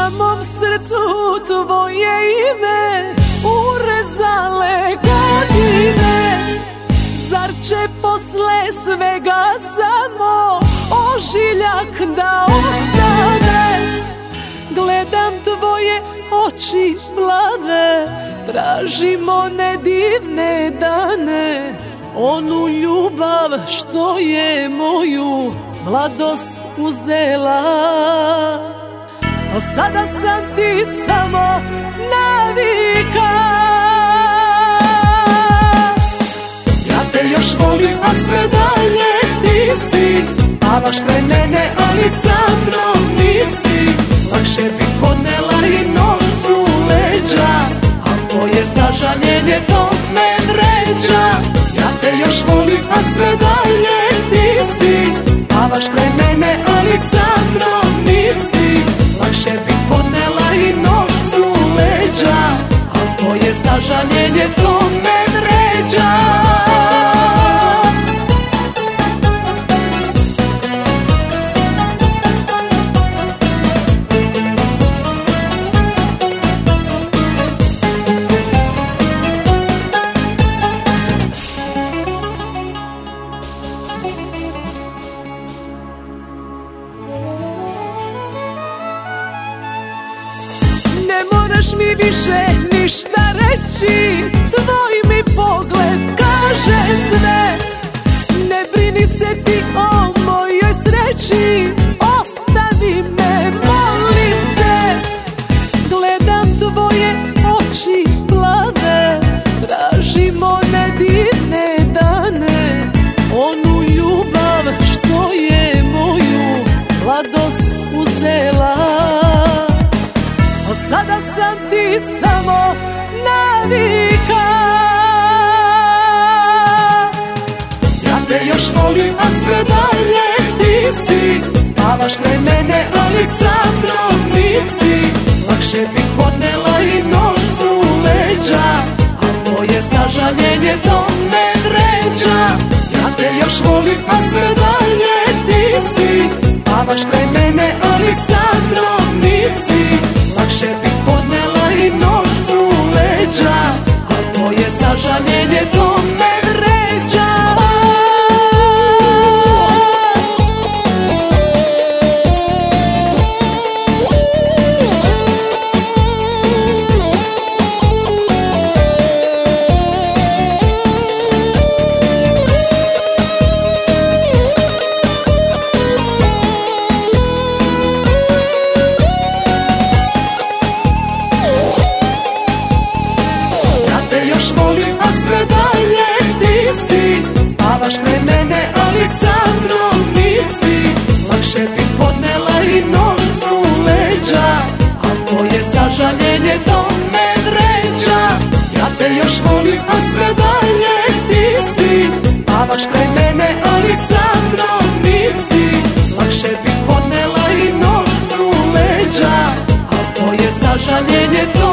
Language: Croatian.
Na mom srcu tvoje ime urezale godine. Zar će posle svega samo ožiljak da ostane? Gledam tvoje oči plave, tražim one divne dane, onu ljubav što je moju mladost uzela. A sada sam ti samo navika. Ja te još volim, a sve dalje ti si. Spavaš kraj mene, ali sa mnom nisi. Lakše bih podnela i noć u leđa, a tvoje sažaljenje to me vređa. Ja te još volim, a sve dalje ti si. Spavaš kraj mene, ali sa mnom nisi. Lakše bih podnela i noć u leđa, a tvoje sažaljenje to me vređa. Ne moraš mi više ništa reći, tvoj mi pogled kaže sve. Ne brini se ti o mojoj sreći, ostavi me, molim te. Gledam tvoje oči plave, tražim one divne dane, onu ljubav što je moju mladost uzela. A sada sam ti samo navika. Ja te još volim, a sve dalje ti si. Spavaš kraj mene, ali sa mnom nisi. Lakše bih podnela i noć u leđa, a tvoje sažaljenje to me vređa. Ja te još volim, a sve dalje ti si. Spavaš kraj mene, ali sa mnom nisi. Lakše bih podnela i noć u leđa, a tvoje sažaljenje to me vređa. Volim, a sve dalje ti si. Spavaš kraj mene, ali sa mnom nisi. Lakše bih podnela i noć u leđa, a tvoje sažaljenje to me vređa. Ja te još volim, a sve dalje ti si. Spavaš kraj mene, ali sa mnom nisi. Lakše bih podnela i noć u leđa, a tvoje sažaljenje to